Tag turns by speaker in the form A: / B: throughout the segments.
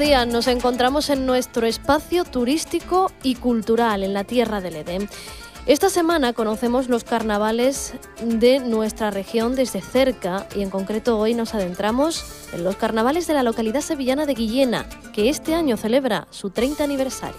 A: días nos encontramos en nuestro espacio turístico y cultural en la Tierra del Edén. Esta semana conocemos los carnavales de nuestra región desde cerca y en concreto hoy nos adentramos en los carnavales de la localidad sevillana de Guillena, que este año celebra su 30 aniversario.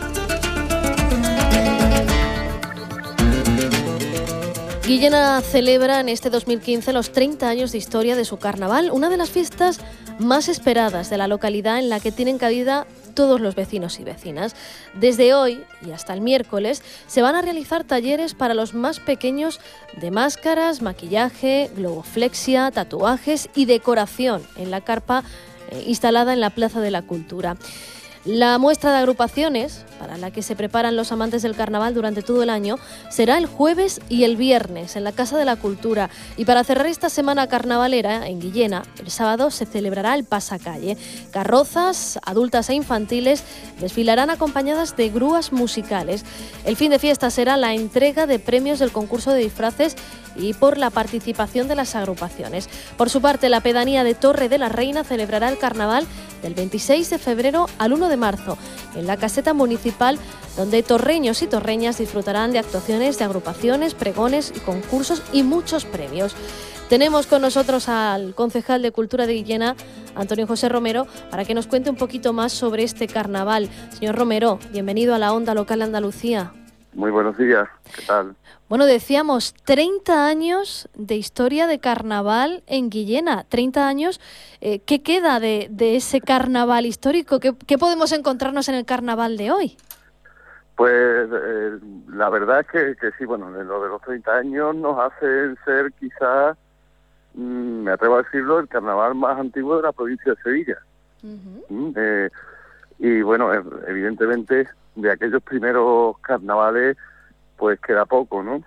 A: Guillena celebra en este 2015 los 30 años de historia de su carnaval, una de las fiestas más esperadas de la localidad en la que tienen cabida todos los vecinos y vecinas. Desde hoy y hasta el miércoles se van a realizar talleres para los más pequeños de máscaras, maquillaje, globoflexia, tatuajes y decoración en la carpa instalada en la Plaza de la Cultura. La muestra de agrupaciones, para la que se preparan los amantes del carnaval durante todo el año, será el jueves y el viernes en la Casa de la Cultura. Y para cerrar esta semana carnavalera en Guillena, el sábado se celebrará el pasacalle. Carrozas, adultas e infantiles, desfilarán acompañadas de grúas musicales. El fin de fiesta será la entrega de premios del concurso de disfraces y por la participación de las agrupaciones. Por su parte, la pedanía de Torre de la Reina celebrará el carnaval del 26 de febrero al 1 de marzo en la caseta municipal, donde torreños y torreñas disfrutarán de actuaciones de agrupaciones, pregones y concursos y muchos premios. Tenemos con nosotros al concejal de Cultura de Guillena, Antonio José Romero, para que nos cuente un poquito más sobre este carnaval. Señor Romero, bienvenido a la Onda Local de Andalucía.
B: Muy buenos días, ¿qué tal?
A: Bueno, decíamos 30 años de historia de carnaval en Guillena, 30 años. ¿Qué queda de ese carnaval histórico? ¿Qué podemos encontrarnos en el carnaval de hoy?
B: Pues la verdad es que sí, bueno, lo de los 30 años nos hace ser quizás, me atrevo a decirlo, el carnaval más antiguo de la provincia de Sevilla. Uh-huh. Y bueno, evidentemente de aquellos primeros carnavales pues queda poco, ¿no?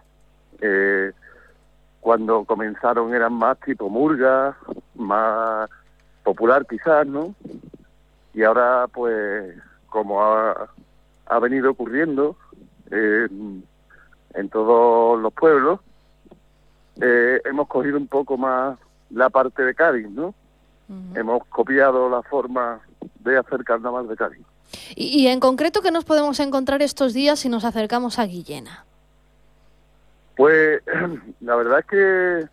B: Cuando comenzaron eran más tipo murga, más popular quizás, ¿no? Y ahora pues como ha venido ocurriendo en todos los pueblos, hemos cogido un poco más la parte de Cádiz, ¿no? Uh-huh. Hemos copiado la forma de hacer carnaval de Cádiz.
A: Y en concreto, ¿qué nos podemos encontrar estos días si nos acercamos a Guillena?
B: Pues la verdad es que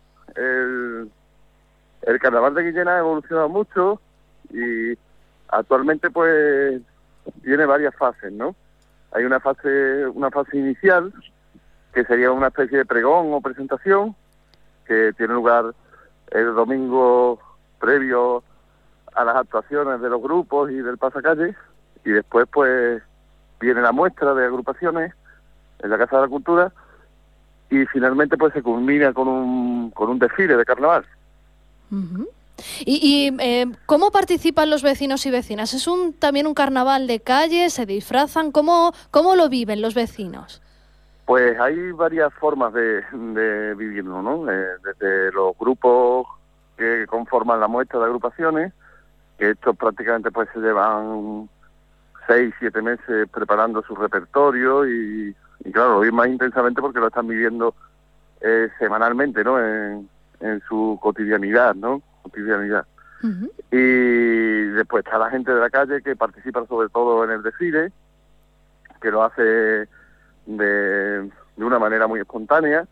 B: el carnaval de Guillena ha evolucionado mucho y actualmente pues tiene varias fases, ¿no? Hay una fase inicial que sería una especie de pregón o presentación que tiene lugar el domingo previo a las actuaciones de los grupos y del pasacalle. Y después, pues, viene la muestra de agrupaciones en la Casa de la Cultura y finalmente, pues, se culmina con un desfile de carnaval.
A: Uh-huh. ¿Y cómo participan los vecinos y vecinas? ¿Es también un carnaval de calle? ¿Se disfrazan? ¿Cómo lo viven los vecinos?
B: Pues hay varias formas de vivirlo, ¿no? Desde los grupos que conforman la muestra de agrupaciones, que estos prácticamente, pues, se llevan 6-7 meses preparando su repertorio y claro, lo viven más intensamente porque lo están viviendo semanalmente, ¿no? En su cotidianidad, ¿no? Uh-huh. Y después está la gente de la calle que participa sobre todo en el desfile, que lo hace de una manera muy espontánea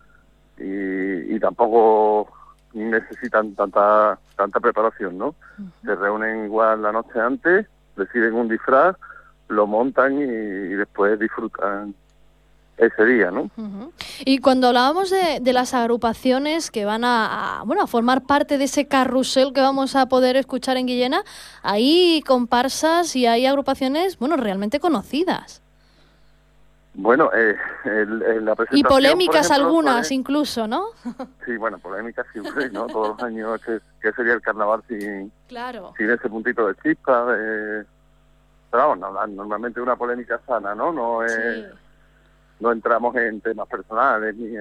B: y tampoco necesitan tanta preparación, ¿no? Uh-huh. Se reúnen igual la noche antes, deciden un disfraz, lo montan y después disfrutan ese día, ¿no?
A: Uh-huh. Y cuando hablábamos de las agrupaciones que van a formar parte de ese carrusel que vamos a poder escuchar en Guillena, hay comparsas y hay agrupaciones, realmente conocidas.
B: Bueno, la presentación...
A: Y polémicas, por ejemplo, algunas incluso, ¿no?
B: Sí, bueno, polémicas siempre, ¿no? Todos los años que sería el carnaval sin ese puntito de chispa, pero vamos, normalmente una polémica sana, ¿no? No entramos en temas personales ni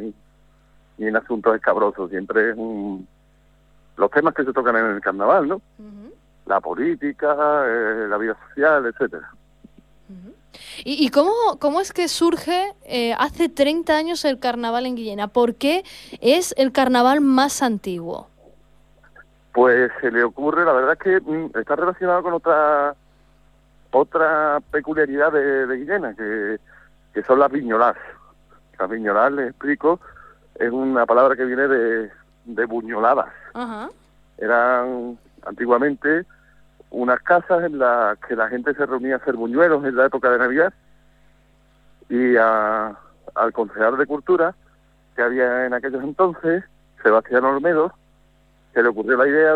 B: en asuntos escabrosos, siempre es los temas que se tocan en el carnaval, ¿no? Uh-huh. La política, la vida social, etcétera.
A: Uh-huh. ¿Y cómo es que surge hace 30 años el carnaval en Guillena? ¿Por qué es el carnaval más antiguo?
B: Pues se le ocurre, la verdad es que está relacionado con otra peculiaridad de Guillena, que son las viñolas. Las viñolas, les explico, es una palabra que viene de buñoladas.
A: Ajá.
B: Eran antiguamente unas casas en las que la gente se reunía a hacer buñuelos en la época de Navidad, y al concejal de Cultura que había en aquellos entonces, Sebastián Olmedo, se le ocurrió la idea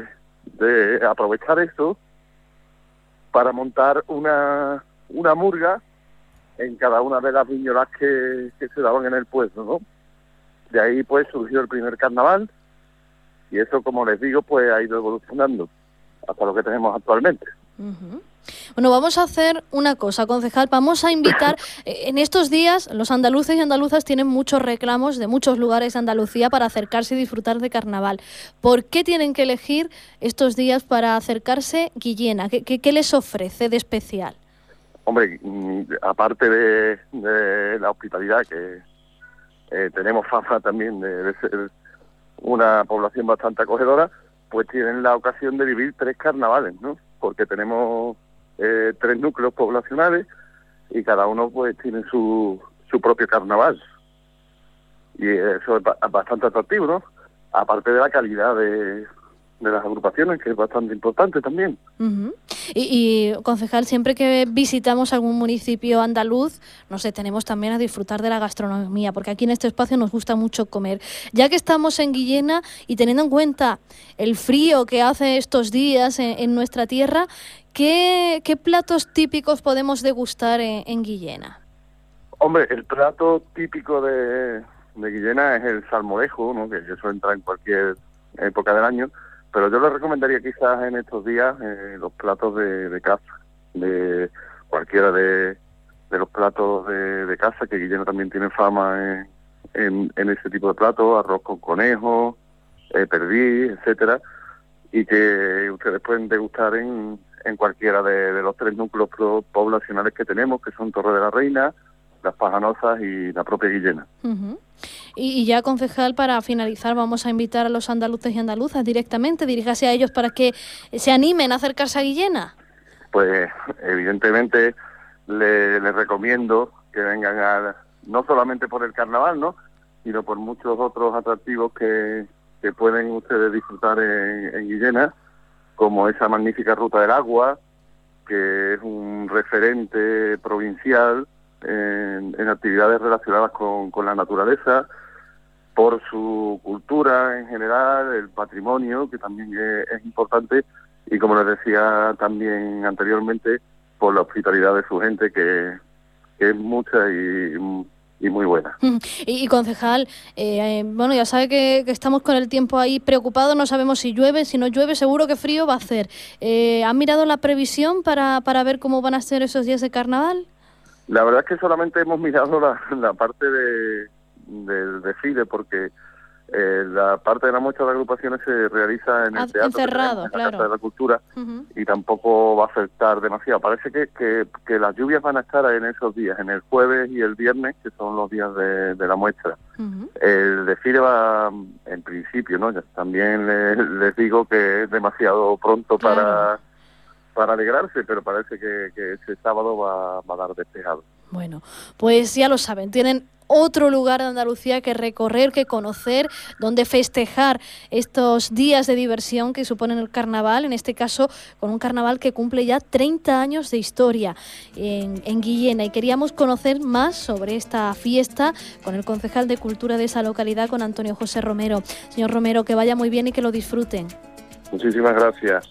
B: de aprovechar esto para montar una murga en cada una de las viñolas que se daban en el pueblo, ¿no? De ahí pues surgió el primer carnaval, y eso, como les digo, pues ha ido evolucionando hasta lo que tenemos actualmente.
A: Uh-huh. Bueno, vamos a hacer una cosa, concejal, vamos a invitar, en estos días los andaluces y andaluzas tienen muchos reclamos de muchos lugares de Andalucía para acercarse y disfrutar de carnaval. ¿Por qué tienen que elegir estos días para acercarse Guillena? ¿Qué les ofrece de especial?
B: Hombre, aparte de la hospitalidad, que tenemos fama también de ser una población bastante acogedora, pues tienen la ocasión de vivir 3 carnavales, ¿no? Porque tenemos 3 núcleos poblacionales y cada uno pues tiene su propio carnaval. Y eso es bastante atractivo, ¿no? Aparte de la calidad de las agrupaciones, que es bastante importante también.
A: Uh-huh. Y concejal, siempre que visitamos algún municipio andaluz, nos detenemos también a disfrutar de la gastronomía, porque aquí en este espacio nos gusta mucho comer. Ya que estamos en Guillena y teniendo en cuenta el frío que hace estos días en nuestra tierra, ¿qué platos típicos podemos degustar en Guillena?
B: Hombre, el plato típico de Guillena es el salmorejo, ¿no? Que eso entra en cualquier época del año. Pero yo le recomendaría quizás en estos días los platos de caza, de cualquiera de los platos de caza, que Guillena también tiene fama en ese tipo de platos, arroz con conejo, perdiz, etcétera, y que ustedes pueden degustar en cualquiera de los 3 núcleos poblacionales que tenemos, que son Torre de la Reina, Las Pajanosas y la propia Guillena.
A: Uh-huh. Y ya, concejal, para finalizar, vamos a invitar a los andaluces y andaluzas directamente, diríjase a ellos para que se animen a acercarse a Guillena.
B: Pues evidentemente les recomiendo que vengan no solamente por el carnaval, ¿no?, sino por muchos otros atractivos que pueden ustedes disfrutar en Guillena, como esa magnífica Ruta del Agua, que es un referente provincial en actividades relacionadas con la naturaleza, por su cultura en general, el patrimonio, que también es importante, y como les decía también anteriormente, por la hospitalidad de su gente, que es mucha y muy buena.
A: Y concejal, bueno, ya sabe que estamos con el tiempo ahí preocupados, no sabemos si llueve, si no llueve, seguro que frío va a hacer. ¿Han mirado la previsión para ver cómo van a ser esos días de carnaval?
B: La verdad es que solamente hemos mirado la parte del desfile, porque la parte de la muestra de agrupaciones se realiza en el teatro,
A: encerrado,
B: en la
A: claro.
B: Casa de la Cultura,
A: Uh-huh.
B: y tampoco va a afectar demasiado. Parece que las lluvias van a estar en esos días, en el jueves y el viernes, que son los días de la muestra.
A: Uh-huh. El
B: desfile va, en principio, ¿no? También les digo que es demasiado pronto, claro, para alegrarse, pero parece que ese sábado va a dar despejado.
A: Bueno, pues ya lo saben, tienen otro lugar de Andalucía que recorrer, que conocer, donde festejar estos días de diversión que suponen el carnaval, en este caso con un carnaval que cumple ya 30 años de historia en Guillena, y queríamos conocer más sobre esta fiesta con el concejal de Cultura de esa localidad, con Antonio José Romero. Señor Romero, que vaya muy bien y que lo disfruten.
B: Muchísimas gracias.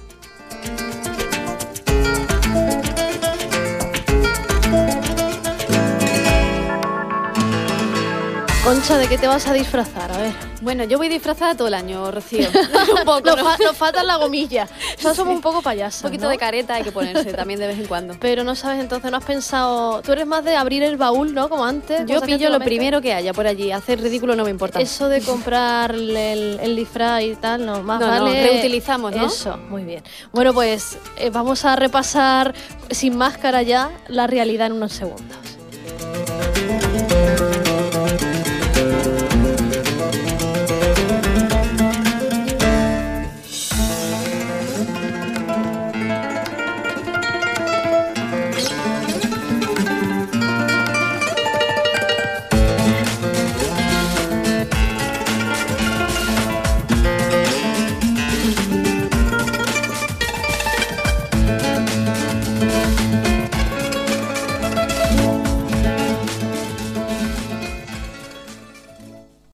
A: Concha, ¿de qué te vas a disfrazar? A ver.
C: Bueno, yo voy disfrazada todo el año, Rocío. Un poco,
A: nos falta la gomilla. Somos un poco payasas,
C: un poquito,
A: ¿no?
C: de careta hay que ponerse también de vez en cuando.
A: Pero no sabes, entonces no has pensado... Tú eres más de abrir el baúl, ¿no? Como antes.
C: Yo pillo lo primero que haya por allí. Hacer ridículo no me importa.
A: Eso de comprar el disfraz y tal, no. Más vale...
C: No, reutilizamos, ¿no?
A: Eso, muy bien. Bueno, pues vamos a repasar sin máscara ya la realidad en unos segundos.